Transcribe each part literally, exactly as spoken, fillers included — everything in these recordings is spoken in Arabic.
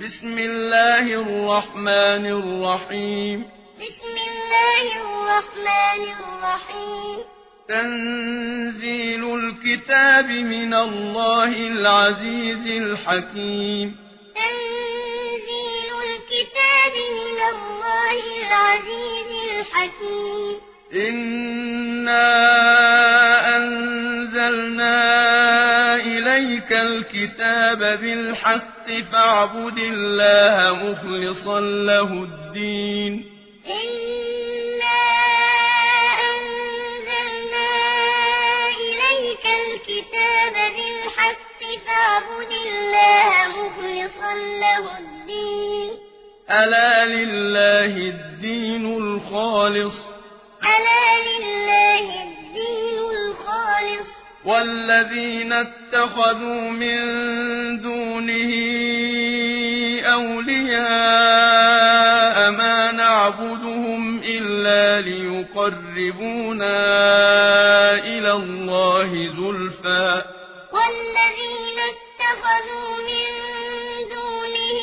بسم الله الرحمن الرحيم بسم الله الرحمن الرحيم تنزيل الكتاب من الله العزيز الحكيم تنزيل الكتاب من الله العزيز الحكيم إنا أنزلنا إليك الكتاب بالحق فاعبد الله مخلصا له الدين إنا أنزلنا إليك الكتاب بالحق فاعبد الله مخلصا له الدين ألا لله الدين الخالص ألا لله الدين الخالص والذين اتخذوا من دونه أولياء ما نعبدهم إلا ليقربونا إلى الله زلفى والذين اتخذوا من دونه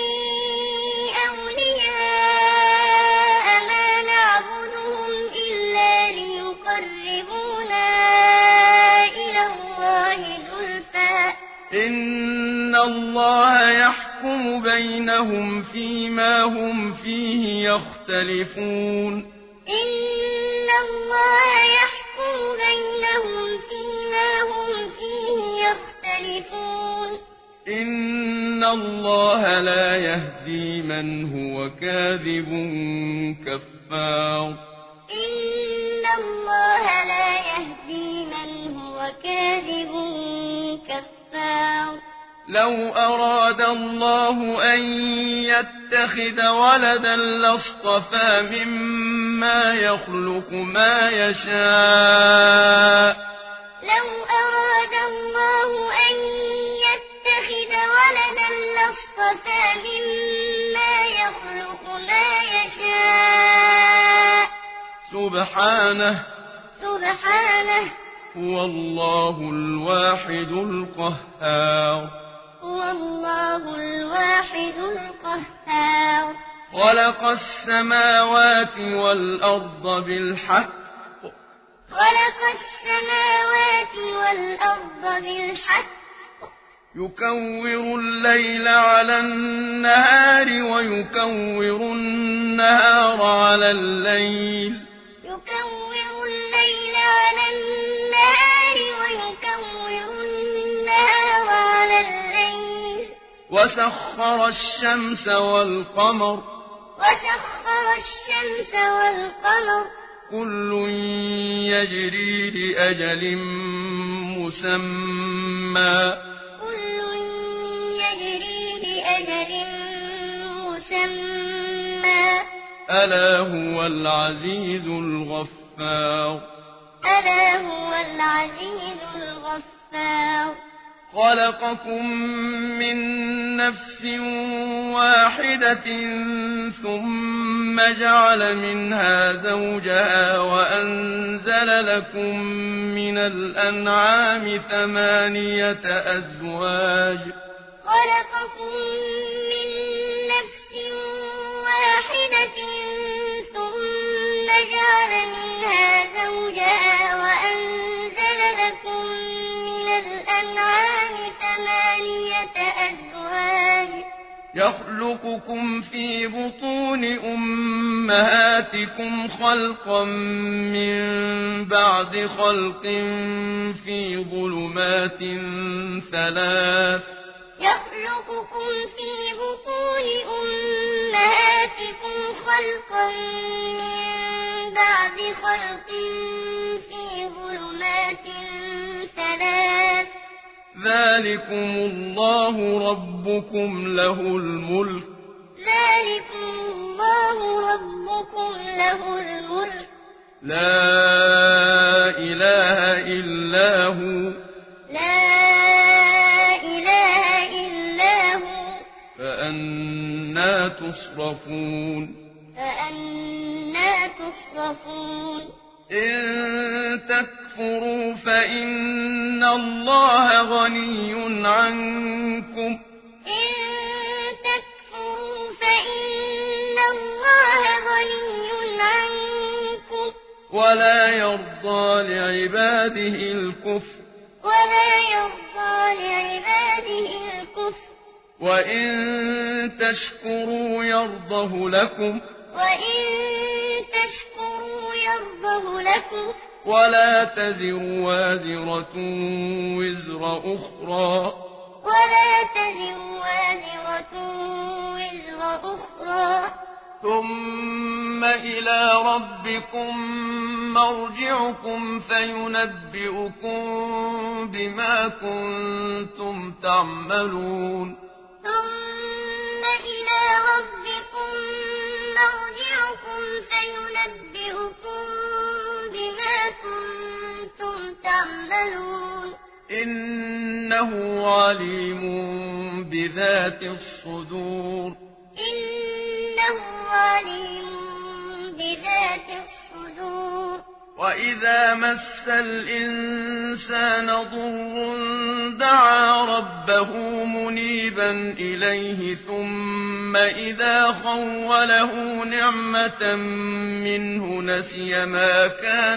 أولياء ما نعبدهم إلا ليقربونا إلى الله زلفى إن الله يحكم بينهم فيما هم فيه يختلفون إن الله يحكم بينهم فيما هم فيه يختلفون إن الله لا يهدي من هو كاذب كفار إن الله لا يهدي من هو كاذب كفار لو أراد الله أن يتخذ ولدا لاصطفى مما يخلق ما يشاء لو أراد الله أن يتخذ ولدا لاصطفى مما يخلق ما يشاء سبحانه سبحانه هو الله الواحد القهار هو الله الواحد القهار خلق السماوات والأرض بالحق خلق السماوات والأرض بالحق يكور الليل على النهار ويكور النهار على الليل يكور الليل على النهار ويكور النهار على الليل وسخر الشمس والقمر وسخر الشمس والقمر كل يجري لأجل مسمى كل يجري لأجل مسمى ألا هو العزيز الغفار ألا هو العزيز الغفار خلقكم من نفس واحدة ثم جعل منها زوجها وأنزل لكم من الأنعام ثمانية أزواج خلقكم من نفس واحدة ثم جعل منها زوجها وأنزل لكم من الأنعام ثمانية أزواج يخلقكم في بطون أمهاتكم خلقا من بعد خلق في ظلمات ثلاث يخلقكم في بطون أمهاتكم خلقا من بعد خلق في ظلمات ثلاث ذلكم الله ربكم له الملك ذلكم الله ربكم له الملك لا إله إلا هو لا إله إلا هو فأنا تصرفون فأنا تصرفون إن تكفروا فإن الله غني عنكم إن تكفروا ولا يرضى لعباده الكفر ولا يرضى لعباده الكفر وإن تشكروا يرضه لكم وإن تشكروا يرضه لكم ولا تزر وازرة وزر أخرى ولا تزر وازرة وزر أخرى ثم إلى ربكم مرجعكم فينبئكم بما كنتم تعملون ثم إلى ربكم مرجعكم فينبئكم بما كنتم تعملون إنه عليم بذات الصدور إنه عليم بذات الصدور وإذا مس الإنسان ضر دعا ربه منيبا إليه ثم إذا خوله نعمة منه نسي ما كان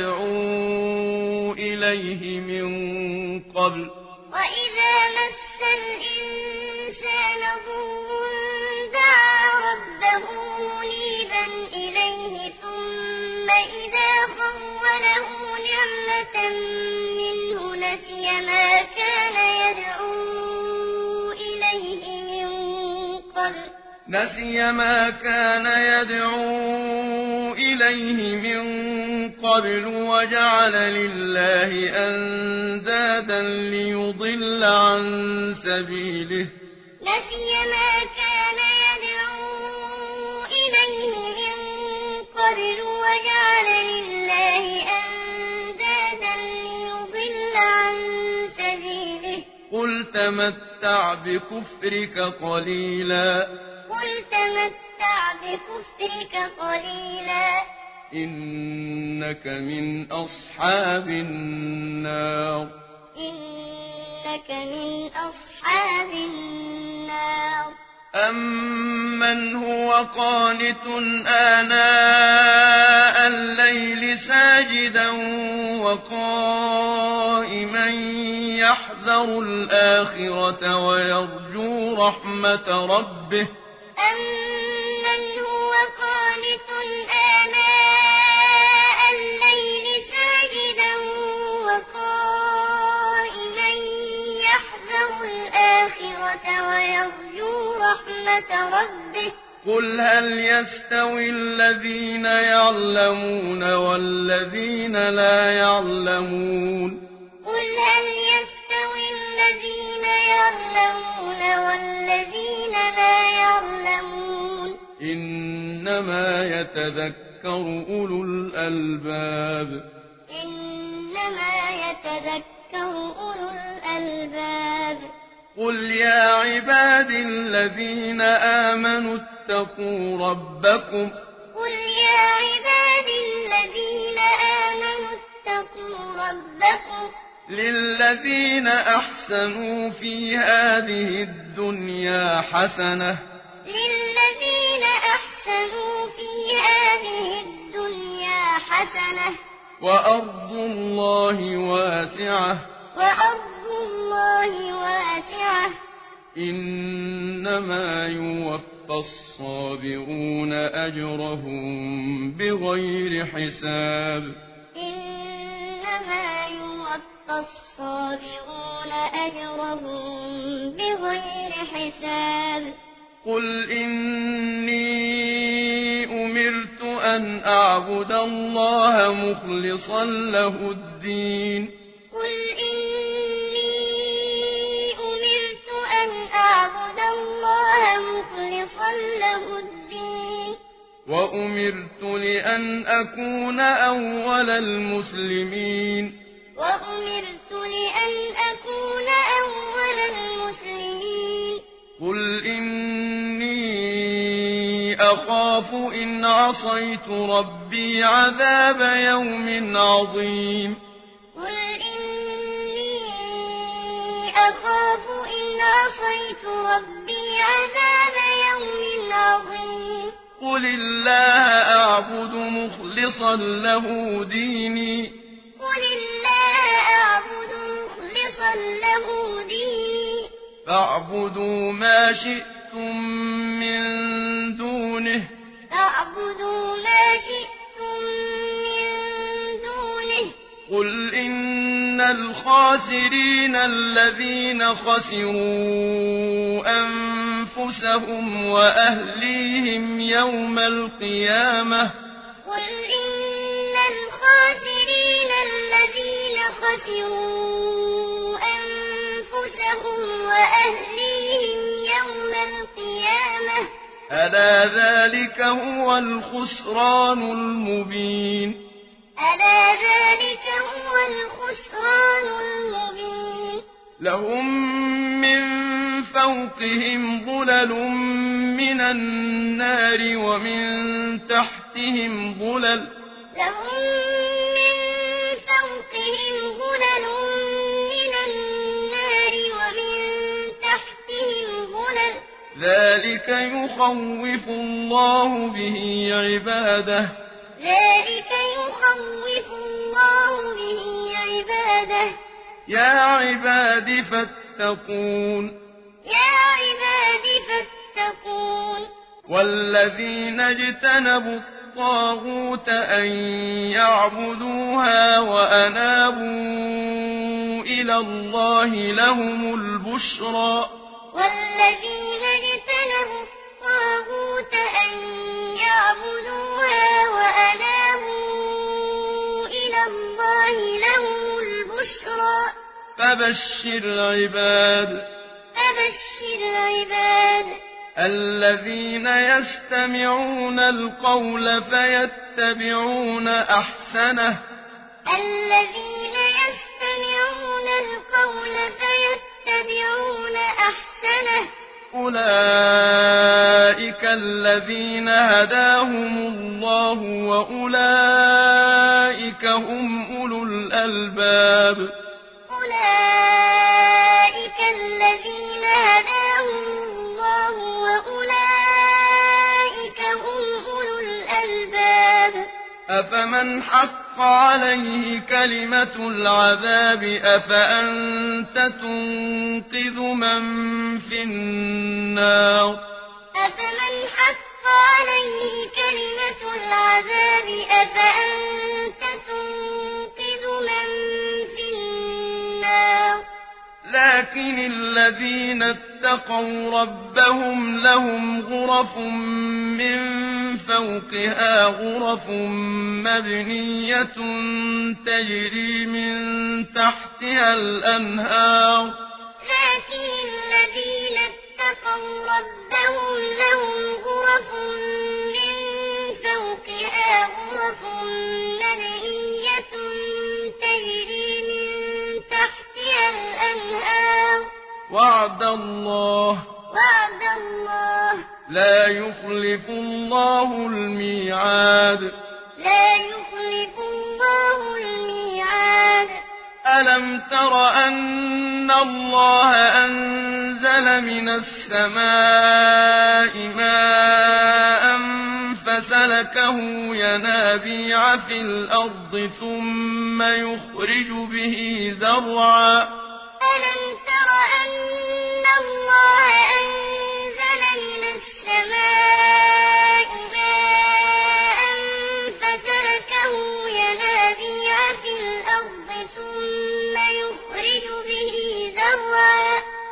يدعو إليه من قبل وإذا مس الإنسان ضر دعا ربه منيبا إليه ثم إذا خوله نعمة منه نسي ما كان يدعو إليه من قبل نسي ما كان يدعو إليه من قبل وجعل لله أندادا ليضل عن سبيله نسي ما كان يدعو إليه من قبل وجعل لله أندادا ليضل عن سبيله قل تمتع بكفرك قليلا قل تمتع بكفرك قليلا إنك من أصحاب النار إنك من أصحاب النار أمن هو قانت آناء الليل ساجدا وقائما يحذر الآخرة ويرجو رحمة ربه أمن هو قانت آناء الليل ساجدا وقائما يحذر الآخرة ويرجو رحمة ربه قل هل يستوي الذين يعلمون والذين لا يعلمون قل هل يستوي الذين يعلمون والذين لا يعلمون إنما يتذكر أولو الألباب إنما يتذكر أولو الألباب قل يا عباد الذين آمنوا اتقوا ربكم قل يا عباد الذين آمنوا اتقوا ربكم للذين أحسنوا في هذه الدنيا حسنة للذين أحسنوا في هذه الدنيا حسنة وأرض الله واسعة وأرض الله واسعة إنما يوفى الصابرون أجرهم بغير حساب إنما يوفى الصابرون أجرهم بغير حساب قل إني أمرت أن أعبد الله مخلصا له الدين قل إني أمرت أن أعبد الله مخلصا له الدين وأمرت لأن أكون أول المسلمين وأمرت لأن أكون أول المسلمين قل إني أخاف إن عصيت ربي عذاب يوم عظيم قل إني أخاف إن عصيت ربي عذاب يوم عظيم قل قل الله أعبد مخلصا له ديني قل الله أعبد مخلصا له ديني فاعبدوا ما شئتم من دونه فاعبدوا ما شئتم من دونه قل إن الخاسرين الذين خسروا أنفسهم وأهليهم يوم القيامة قل إن الخاسرين الذين خسروا أنفسهم وأهليهم يوم القيامة ألا ذلك هو الخسران المبين ألا ذلك هو الخسران المبين لهم من فوقهم ظلل من النار ومن تحتهم ظلل لهم من فوقهم ظلل من النار ومن تحتهم ظلل ذلك يخوف الله به عباده ذلك يخوف الله به عباده يا عباد فاتقون يا عباد فاتقون والذين اجتنبوا الطاغوت أن يعبدوها وأنابوا إلى الله لهم البشرى والذين اجتنبوا الطاغوت أن يعبدوها وأنابوا إلى الله لهم البشرى فبشر عباد فبشر عباد الذين يستمعون القول فيتبعون أحسنه الذين يستمعون القول فيتبعون أحسنه أولئك الذين هداهم الله وأولئك هم أولو الألباب أولئك الذين هداهم الله وأولئك هم أولو الألباب أفمن حق عليه كلمة العذاب أفأنت تنقذ من في النار أفمن حق عليه كلمة العذاب أفأنت تنقذ من في النار لكن الذين اتقوا ربهم لهم غرف من فوقها غرف مبنية تجري من تحتها الأنهار لكن الذين اتقوا ربهم لهم غرف من فوقها غرف مبنية تجري من تحتها الأنهار وعد الله وعد الله لا يخلف الله الميعاد لا يخلف الله الميعاد ألم تر أن الله أنزل من السماء ماء فسلكه ينابيع في الأرض ثم يخرج به زرعا ألم تر أن الله أنزل من السماء ماء فسلكه ينابيع في الأرض ثم يخرج به زرعا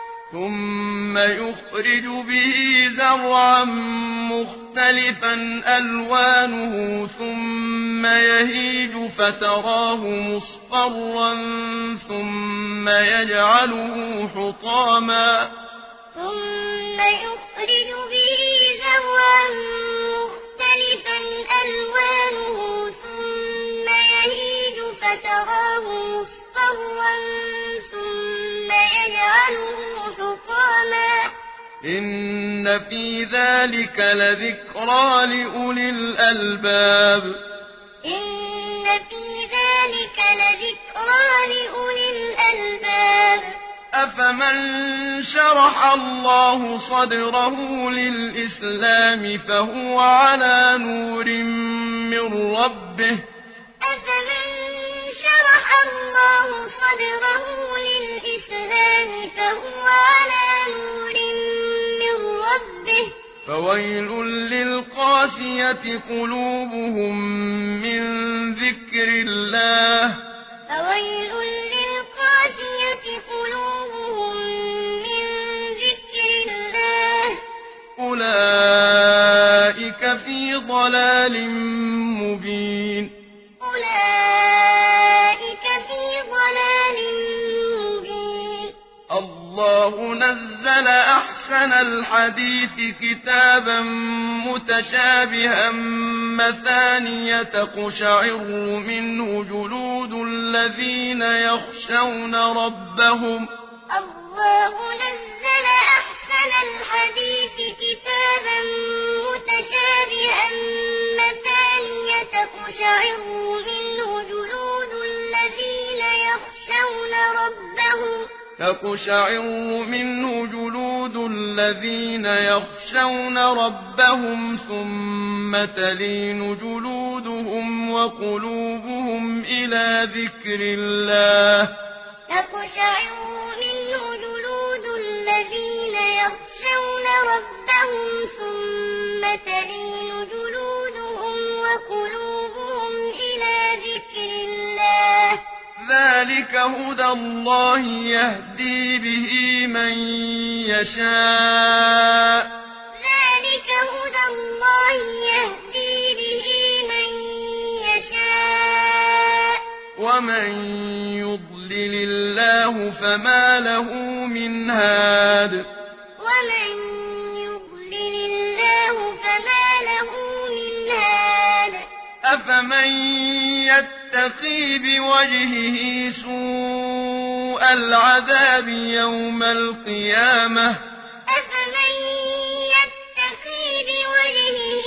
ثم يخرج به زرعا مختلفا ألوانه ثم يهيج فتراه مصفرا ثم يجعله حطاما ثم يخرج به زرعا مختلفا ألوانه ثم يهيج فتراه مصفرا ثم يجعله حطاما إن في ذلك لذكرى لأولي الألباب إن في ذلك لذكرى لأولي الألباب أفمن شرح الله صدره للإسلام فهو على نور من ربه أفمن شرح الله صدره للإسلام فهو على نور من ربه فويل للقاسية قلوبهم من ذكر الله فويل للقاسية قلوبهم من ذكر الله أولئك في ضلال مبين أولئك في ضلال مبين الله نزل أحسن الحديث كتابا متشابها مثانية تقشعر منه جلود الذين يخشون ربهم الله نزل أحسن الحديث كتابا متشابها مثانية تقشعر منه جلود الذين يخشون ربهم تقشعر منه جلود الذين يخشون ربهم ثم تلين جلودهم وقلوبهم إلى ذكر الله تقشعر منه جلود الذين يخشون ربهم ثم تلين جلودهم وقلوبهم إلى ذكر الله ذلك هدى الله يهدي به من يشاء ذلك هدى الله يهدي به من يشاء ومن يضلل الله فما له من هاد ومن يضلل الله فما له من هاد أفمن يتقي بوجهه سوء العذاب يوم القيامة أفمن يتقي بوجهه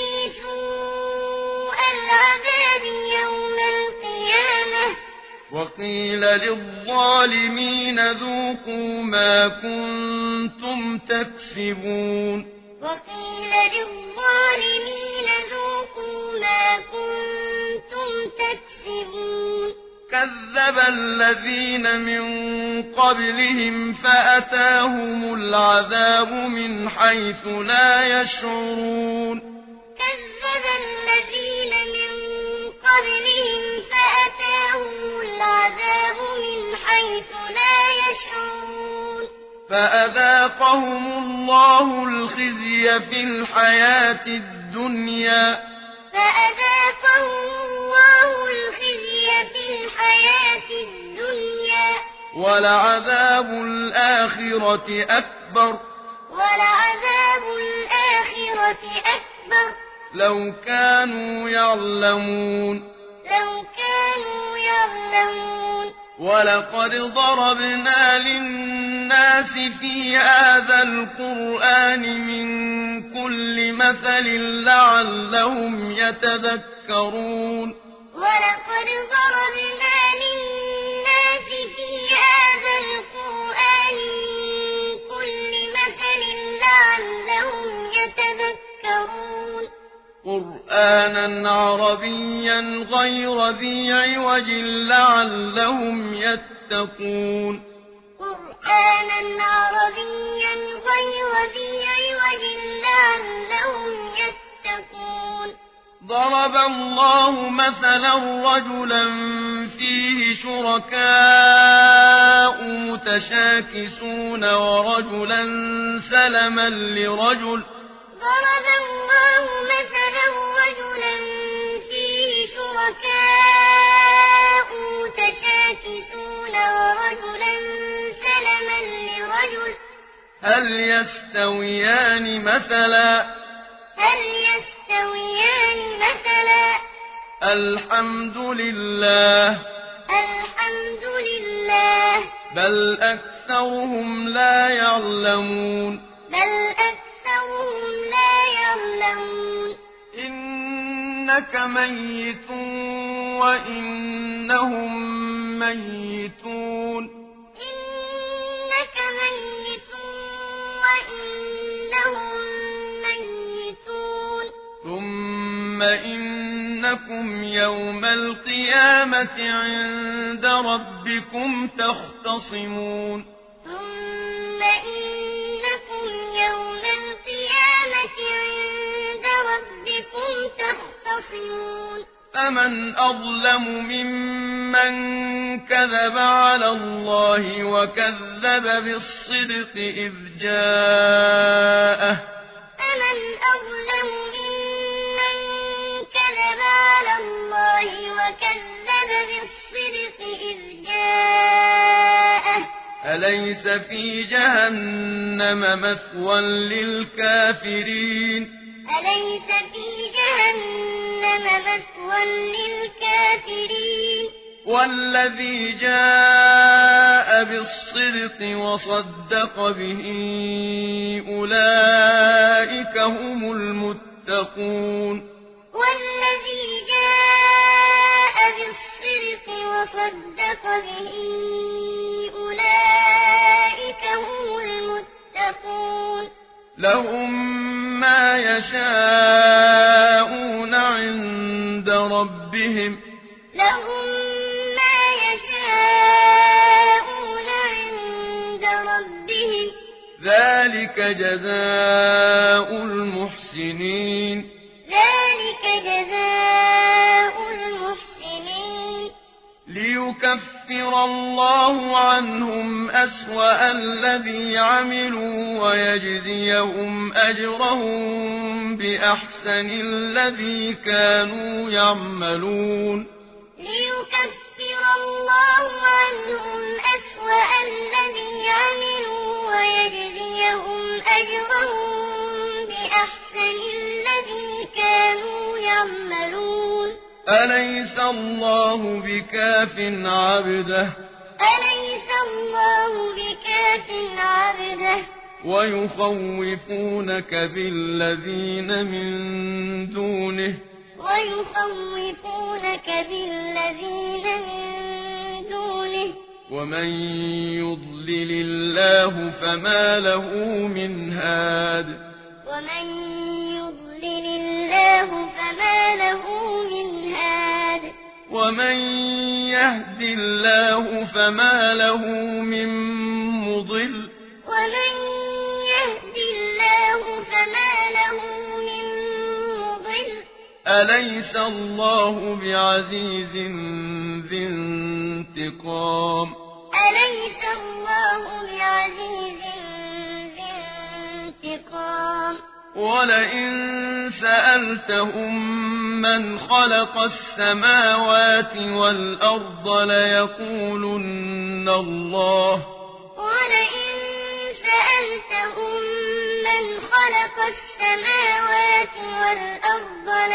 سوء العذاب يوم القيامة وقيل للظالمين ذوقوا ما كنتم تكسبون وقيل للظالمين ذوقوا ما كنتم تكسبون كذب الذين من قبلهم فأتاهم العذاب من حيث لا يشعرون كذب الذين من قبلهم فأتاهم العذاب من حيث لا يشعرون فأذاقهم الله الخزي في الحياة الدنيا فأذاقهم الله الخزي في الحياة الدنيا ولعذاب الآخرة أكبر ولعذاب الآخرة أكبر لو كانوا يعلمون لو كانوا يعلمون ولقد ضربنا للناس في هذا القرآن من كل مثل لعلهم يتذكرون ولقد ضربنا للناس في هذا القرآن من كل مثل لعلهم يتذكرون قرآنا عربيا غير ذي عوج لعلهم يتقون قرآنا عربيا غير ذي عوج لعلهم يتقون ضرب الله مثلا رجلا فيه شركاء متشاكسون ورجلا سلما لرجل ضرب الله مثلا رجلا فيه شركاء متشاكسون ورجلا سلما لرجل هل يستويان مثلا هل يستويان مثلا الحمد لله الحمد لله بل أكثرهم لا يعلمون بل أكثرهم لا يعلمون إنك ميت وإنهم ميتون إنك ثم إنكم يوم القيامة عند ربكم تختصمون ثم إنكم يوم القيامة عند ربكم تختصمون فمن أظلم ممن كذب على الله وكذب بالصدق إذ جاءه فمن أظلم ممن كذب على الله وكذب بالصدق إذ جاءه أليس في جهنم مثوى للكافرين أليس في جهنم مثوى للكافرين والذي جاء بالصدق وصدق به أولئك هم المتقون والذي جاء بالصدق وصدق به أولئك هم المتقون لهم ما يشاءون عند ربهم لهم ما يشاءون عند ربهم ذلك جزاء المحسنين ذلك جزاء المحسنين ليكفر الله عنهم أسوأ الذي عملوا ويجزيهم أجرهم بأحسن الذي كانوا يعملون ليكفر الله عنهم أسوأ الذي عملوا ويجزيهم أجرهم بأحسن الذي كانوا يعملون أليس الله بكاف عبده أليس الله بكاف عبده ويخوفونك بالذين من دونه ويخوفونك بالذين من دونه ومن يضلل الله فما له من هاد ومن يضلل الله فما له من هاد ومن يهد الله فما له من مضل ومن يهد الله فما له من مضل أليس الله بعزيز ذي انتقام أليس الله بعزيز ذي انتقام ولئن سألتهم من خلق السماوات والأرض ليقولن الله ولئن سألتهم من خلق السماوات والأرض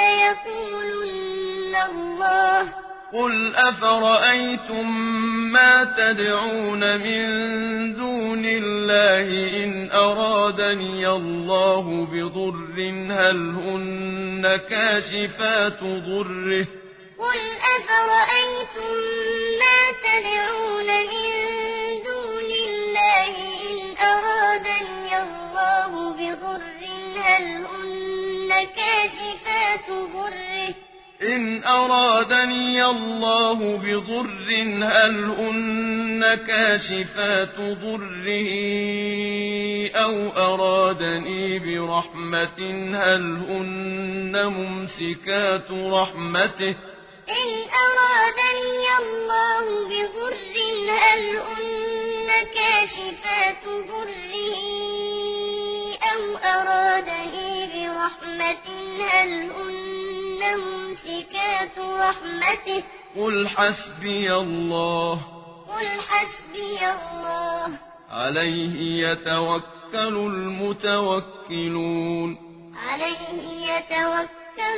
ليقولن الله قل أفرأيتم ما تدعون من دون الله إن أرادني الله بضر هل هن كاشفات ضره قل أفرأيتم ما تدعون من دون الله إن أرادني الله بضر هل هن كاشفات ضره إن أرادني الله بضر هل هن كاشفات ضره أو أرادني برحمة هل هن ممسكات رحمته إن أرادني الله بضر هل هن كاشفات ضره أو أرادني برحمة هل هن ممسكات رحمته قل حسبي الله قل حسبي الله عليه يتوكل المتوكلون عليه يتوكل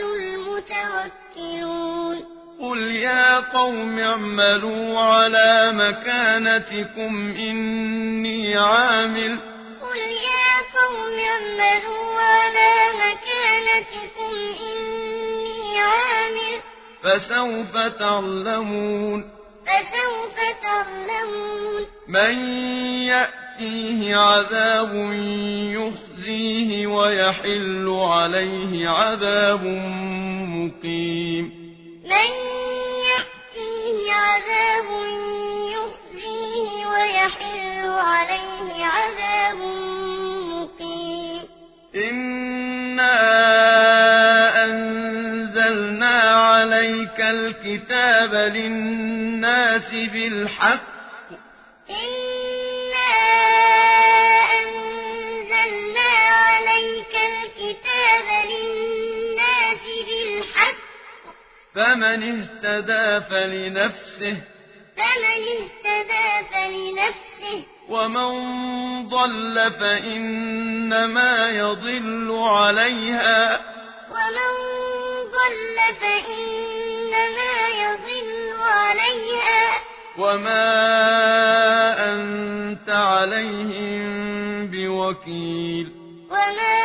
المتوكلون قل يا قوم اعملوا على مكانتكم إني عامل قل يا قوم اعملوا على مكانتكم إني عامل فسوف تعلمون فسوف تعلمون من يأتي يأتيه عذاب يخزيه ويحل عليه عذاب مقيم من يأتيه عذاب يخزيه ويحل عليه عذاب مقيم إنا أنزلنا عليك الكتاب للناس بالحق إنا أنزلنا عليك الكتاب للناس بالحق فمن اهتدى فلنفسه فمن اهتدى فلنفسه ومن ضل فإنما يضل عليها ومن ضل فإنما يضل عليها وما أنت عليهم بوكيل وما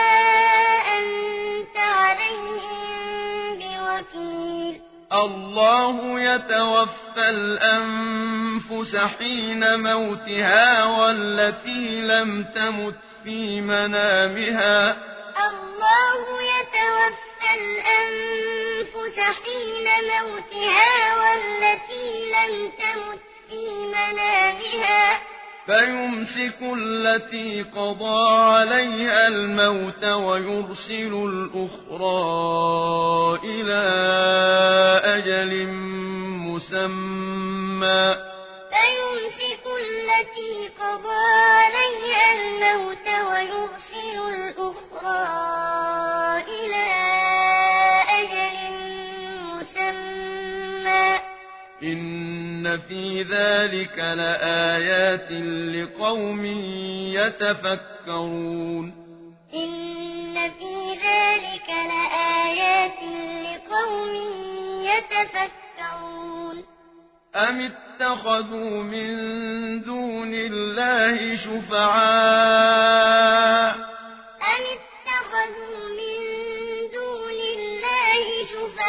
أنت عليهم بوكيل الله يتوفى الأنفس حين موتها والتي لم تمت في منامها الله يتوفى الأنفس حين موتها والتي لم تمت في منامها فيمسك التي قضى عليها الموت ويرسل الأخرى إلى أجل مسمى فيمسك التي قضى عليها الموت ويرسل الأخرى إلى أجل مسمى إن في ذلك لآيات لقوم يتفكرون إن في ذلك لآيات لقوم يتفكرون أم اتخذوا من دون الله شفعاء أم اتخذوا من دون الله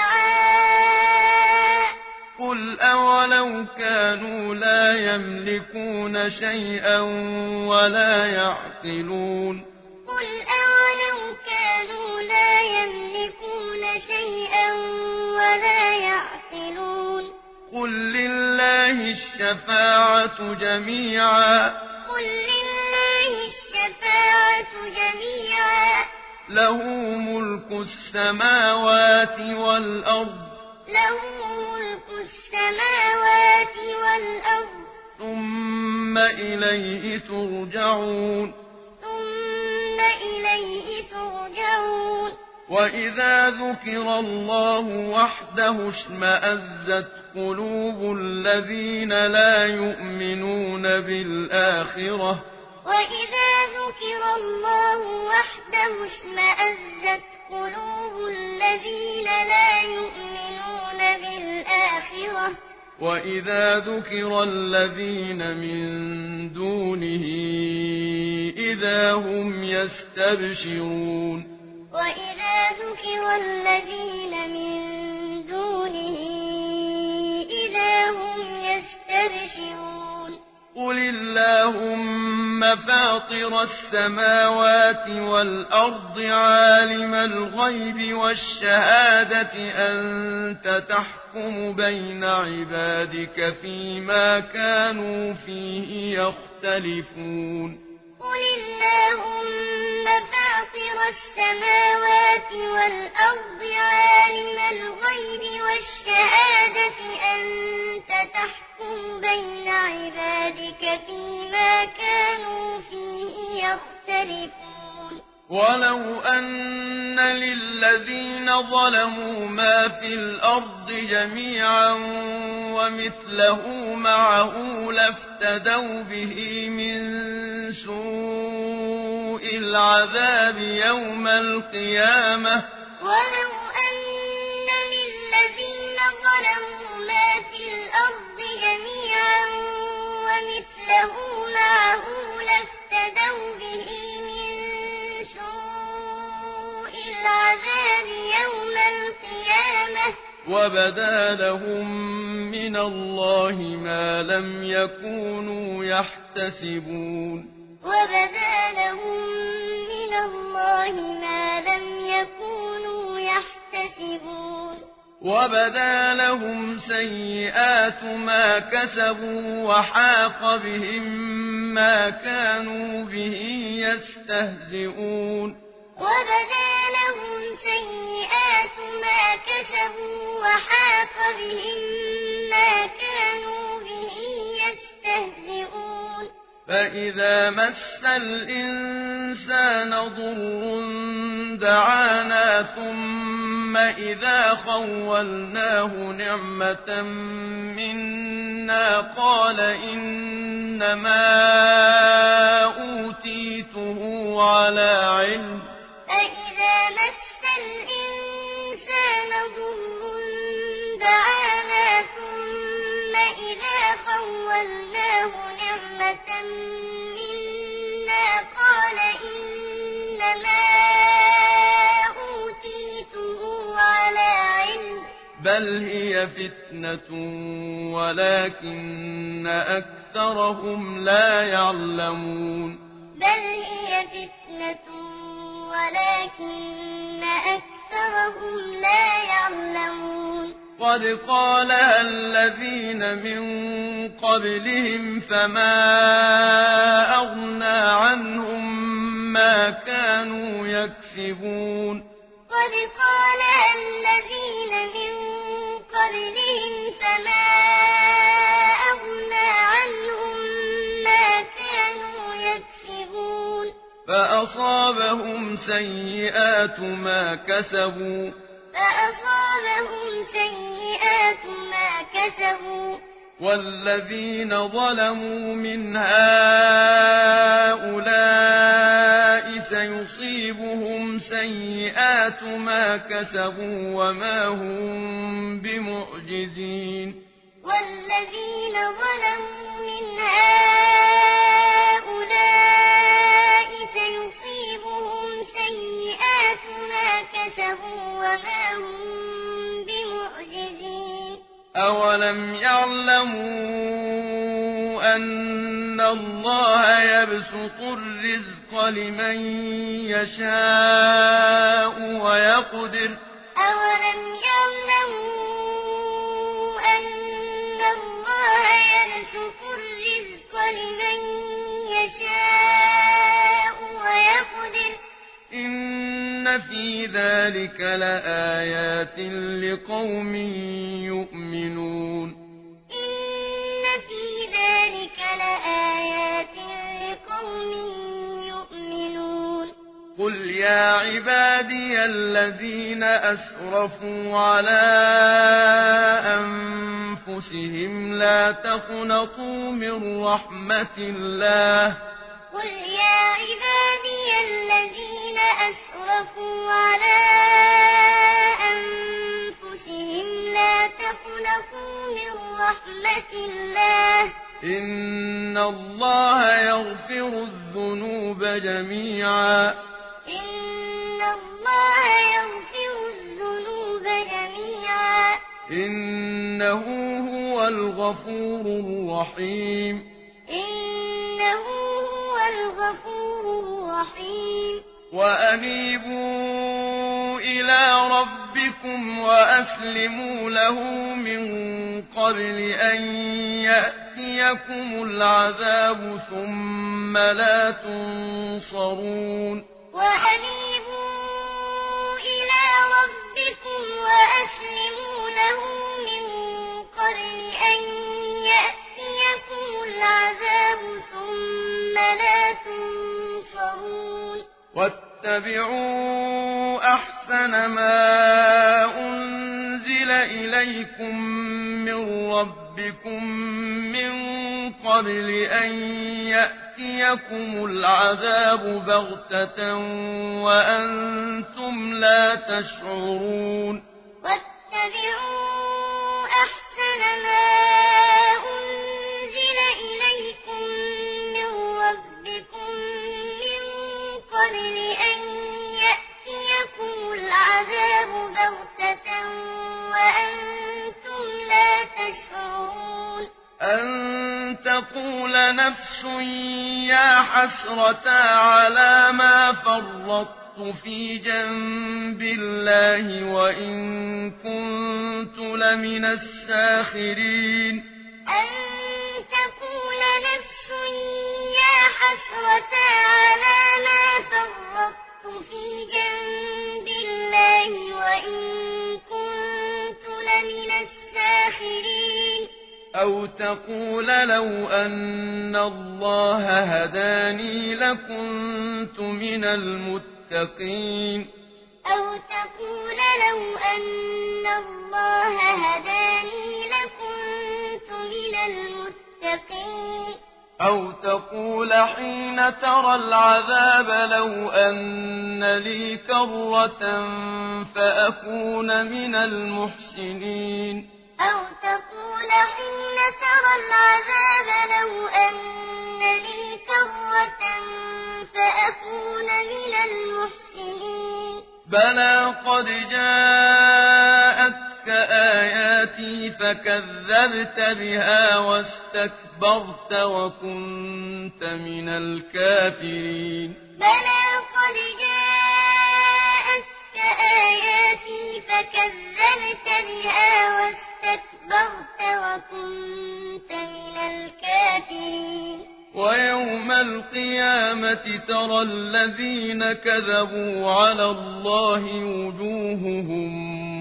شفعاء قل أولو كانوا لا يملكون شيئا ولا يعقلون قل أولو كانوا لا يملكون شيئا ولا يعقلون قل لله الشفاعة جميعا قل لله الشفاعة جميعا له ملك السماوات والأرض له ملك السماوات والأرض ثم إليه ترجعون ثم إليه ترجعون وإذا ذكر الله وحده اشمأزت قلوب الذين لا يؤمنون بالآخرة وإذا ذكر الله وحده اشمأزت قلوب الذين لا يؤمنون بالآخرة وإذا ذكر الذين من دونه إذا هم يستبشرون وإذا ذكر الذين من دونه إذا هم يستبشرون قل اللهم فاطر السماوات والأرض عالم الغيب والشهادة أنت تحكم بين عبادك فيما كانوا فيه يختلفون قل اللهم فاطر السماوات والأرض عالم الغيب والشهادة أنت تحكم بين عبادك فيما كانوا فيه يختلفون ولو أن للذين ظلموا ما في الأرض جميعا ومثله معه لافتدوا به من سوء العذاب يوم القيامة ولو أن للذين ظلموا ما في الأرض جميعا ومثله معه لافتدوا به من سوء العذاب يوم القيامة وبدا لهم من الله ما لم يكونوا يحتسبون وبدا لهم من الله ما لم يكونوا يحتسبون وبدا لهم سيئات ما كسبوا وحاق بهم ما كانوا به يستهزئون وبدا لهم سيئات ما كسبوا وحاق بهم ما كانوا به يستهزئون فإذا مس الإنسان ضر دعانا ثم إذا خولناه نعمة منا قال إنما أوتيته على علم فإذا مس الإنسان ضر دعانا ثم إذا خولناه نعمة منا قال إنما أوتيته على علم بل هي فتنة ولكن أكثرهم لا يعلمون بل هي فتنة ولكن أكثرهم لا يعلمون قد قالها الذين من قبلهم فما أغنى عنهم ما كانوا يكسبون قد قالها الذين من قبلهم فما أغنى عنهم ما كانوا يكسبون فأصابهم سيئات ما كسبوا فأصابهم سيئات ما كسبوا والذين ظلموا من هؤلاء سيصيبهم سيئات ما كسبوا وما هم بمعجزين والذين ظلموا من هؤلاء سيصيبهم سيئات ما كسبوا وما هم بمعجزين أولم يعلموا أن الله يبسط الرزق لمن يشاء ويقدر أولم يعلموا أن الله يبسط الرزق لمن يشاء ويقدر إن في ذلك لآيات لقوم يؤمنون إن في ذلك لآيات لقوم يؤمنون قل يا عبادي الذين أسرفوا على أنفسهم لا تقنطوا من رحمة الله قل يا عبادي الذين أسرفوا على أنفسهم لا تقنطوا من رحمة الله إن الله يغفر الذنوب جميعا إن الله يغفر الذنوب جميعا إنه هو الغفور الرحيم إنه هو الغفور الرحيم وأنيبوا إلى ربكم وأسلموا له من قبل أن يأتيكم العذاب ثم لا تنصرون وأنيبوا إلى ربكم وأسلموا له من قبل أن يأتيكم العذاب ثم لا تنصرون واتبعوا أحسن ما أنزل إليكم من ربكم من قبل أن يأتيكم العذاب بغتة وأنتم لا تشعرون واتبعوا أحسن ما أنزل إليكم من ربكم من قبل أن يأتيكم العذاب بغتة وأنتم تقول نفس يا حسرة على ما فرطت في جنب الله وإن كنت لمن الساخرين أن تقول نفس يا حسرة على ما فرطت في جنب الله وإن كنت لمن الساخرين أو تقول لو أن الله هداني لكنت من المتقين أو تقول لو أن الله هداني لكنت من المتقين أو تقول حين ترى العذاب لو أن لي كرة فأكون من المحسنين أو تقول حين ترى العذاب لو أن لي كرة فأكون من المحسنين بلى قد جاءتك آياتي فكذبت بها واستكبرت وكنت من الكافرين بلى قد جاءتك آياتي فكذبت بها واستكبرت وكنت من الكافرين ويوم القيامة ترى الذين كذبوا على الله وجوههم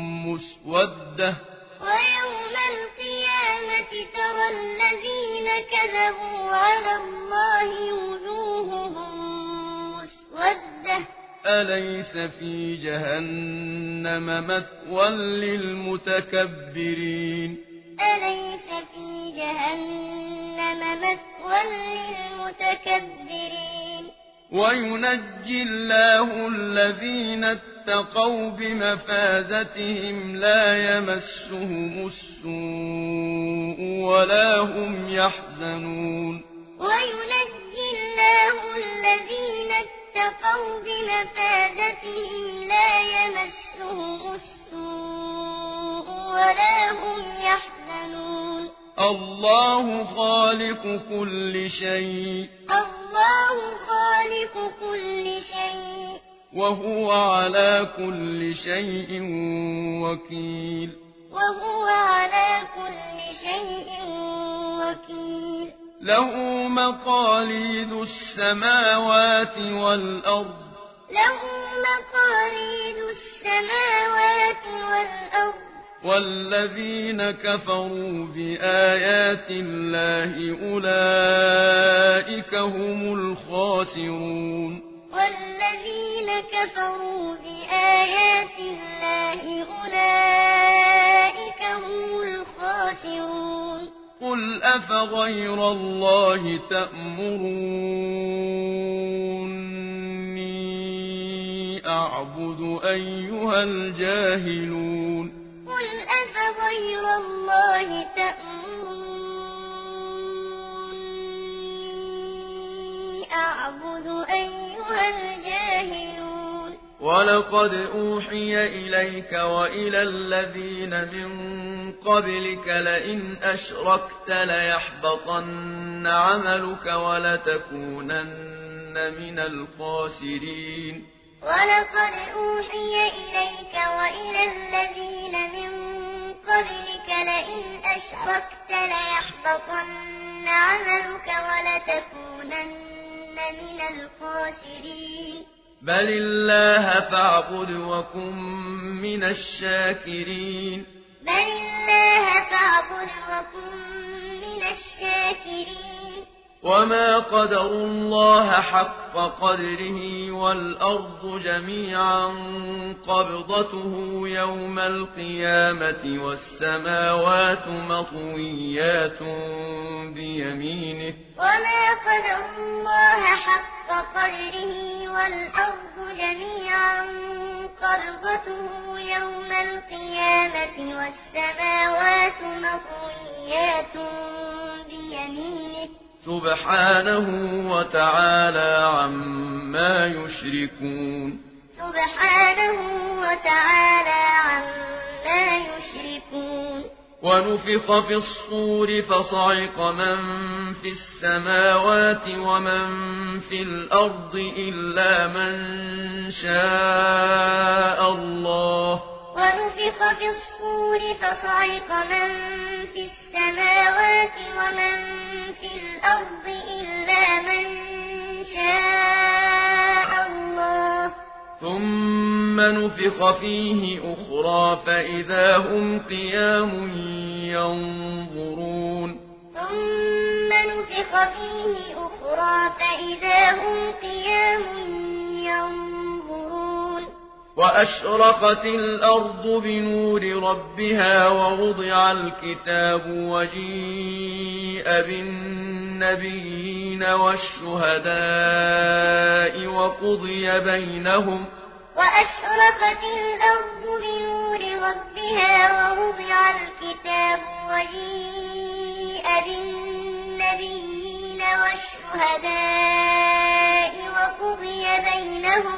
مسودة ويوم القيامة ترى الذين كذبوا على الله وجوههم مسودة أليس في جهنم مثوى للمتكبرين أليس في جهنم مثوى للمتكبرين وينجي الله الذين اتقوا بمفازتهم لا يمسهم السوء ولا هم يحزنون وينجي الله الذين اتقوا بمفازتهم لا يمسهم السوء ولا هم يحزنون الله خالق كل شيء الله خالق كل شيء وهو على كل شيء وكيل وهو على كل شيء وكيل له مقاليد السماوات والأرض له مقاليد السماوات والأرض والذين كفروا بآيات الله أولئك هم الخاسرون والذين كفروا بآيات الله أولئك هم الخاسرون قل أفغير الله تأمروني أعبد أيها الجاهلون قل أفغير الله تأمروني أعبد أيها الجاهلون ولقد أوحي إليك وإلى الذين من قبلك لئن أشركت ليحبطن عملك ولتكونن من الخاسرين ولقد أوحي إليك وإلى الذين من قبلك لئن أشركت ليحبطن عملك ولتكونن من الخاسرين بل الله فاعبد وكن من الشاكرين بل الله فاعبد وكن من الشاكرين وما قدروا الله حق قدره والأرض جميعا قبضته يوم القيامة والسماوات مطويات بيمينه وما قدروا الله حق قدره والأرض جميعا قبضته يوم القيامة والسماوات مطويات بيمينه سبحانه وتعالى عما يشركون سبحانه وتعالى عما يشركون ونفخ في الصور فصعق من في السماوات ومن في الأرض إلا من شاء الله ونفخ في الصور فصعق من في السماوات ومن في الأرض إلا من شاء الله ثم نفخ فيه أخرى فإذا هم قيام ينظرون ثم نفخ فيه أخرى فإذا هم قيام ينظرون وأشرقت الأرض بنور ربها ووضع الكتاب وجيء بالنبيين والشهداء وقضي بينهم وأشرقت الأرض بنور ربها ووضع الكتاب وجيء بالنبيين والشهداء وقضي بينهم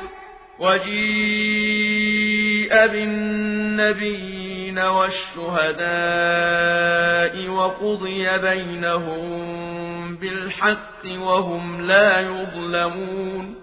وجيء بالنبيين والشهداء وقضي بينهم بالحق وهم لا يظلمون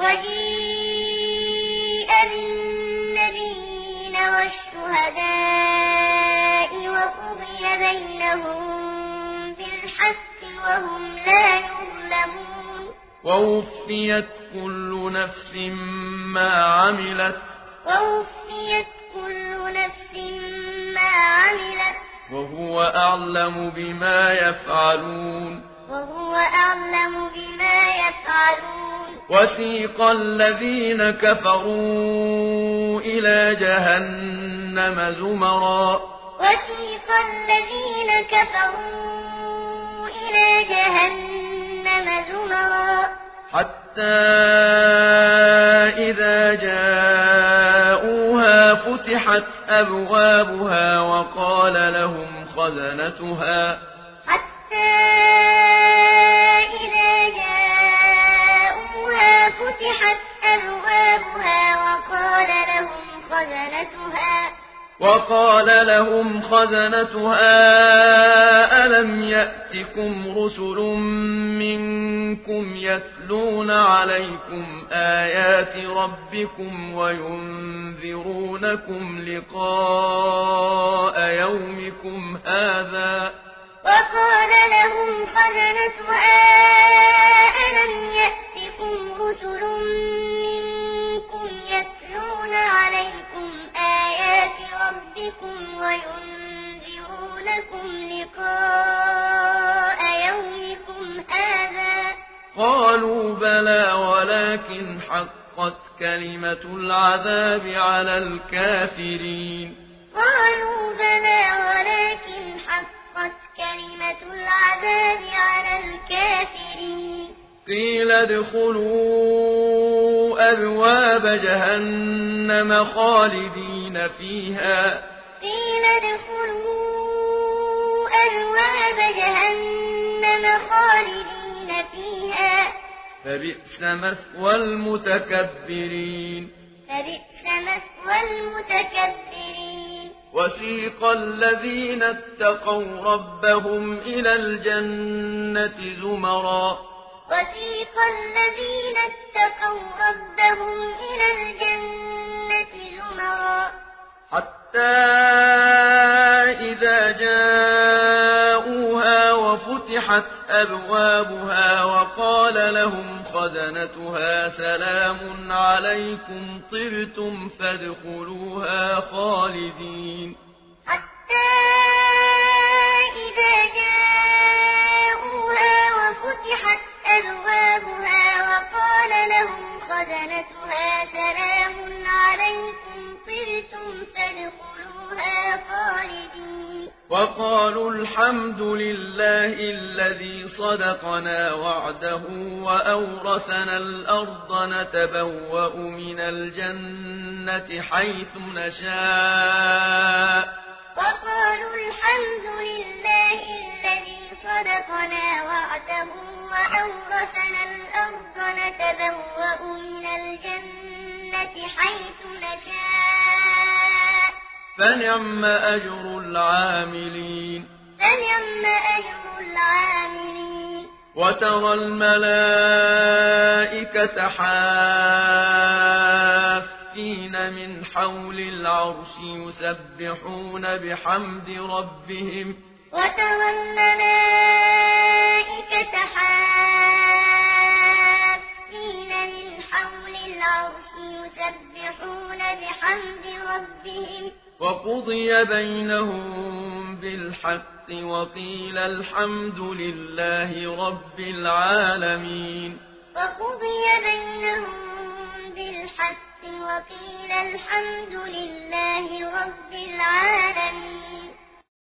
وجيء بالنبيين والشهداء وقضي بينهم بالحق وهم لا يظلمون ووفيت كل نفس ما عملت ووفيت كل نفس ما عملت وهو أعلم بما يفعلون وهو أعلم بما يفعلون وسيق الذين كفروا إلى جهنم زمرا وسيق الذين كفروا إلى جهنم زمرا حتى إذا جاءوها فتحت أبوابها وقال لهم خزنتها حتى إذا جاءوها فتحت أبوابها وقال لهم خزنتها وقال لهم خزنتها ألم يأتكم رسل منكم يتلون عليكم آيات ربكم وينذرونكم لقاء يومكم هذا وقال لهم خزنتها ألم يأتكم رسل منكم يتلون عليكم آيات ربكم وينذرونكم لقاء يومكم هذا قالوا بلى ولكن حقت كلمة العذاب على الكافرين قالوا بلى ولكن حقت كلمة العذاب على الكافرين قيل ادخلوا أبواب جهنم خالدين فيها قيل ادخلوا أبواب جهنم خالدين فيها فبئس مثوى المتكبرين فبئس مثوى المتكبرين وسيق الذين اتقوا ربهم إلى الجنة زمرا وسيق الذين اتقوا ربهم إلى الجنة زمرا حتى إذا جاءوها وفتحت أبوابها وقال لهم خزنتها سلام عليكم طبتم فادخلوها خالدين حتى إذا جاءوها وفتحت أبوابها وقال لهم خزنتها سلام عليكم طبتم فادخلوها خالدين وقالوا الحمد لله الذي صدقنا وعده وأورثنا الأرض نتبوأ من الجنة حيث نشاء وقالوا الحمد لله الذي صدقنا وعده وأورثنا الأرض نتبوأ من الجنة حيث نشاء فنعم أجر العاملين فنعم أجر العاملين وترى الملائكة حافين من حول العرش يسبحون بحمد ربهم وترى الملائكة حافين من حول العرش يسبحون بحمد ربهم وقضي بينهم بالحق وقيل الحمد لله رب العالمين وقضي بينهم بالحق وقيل الحمد لله رب العالمين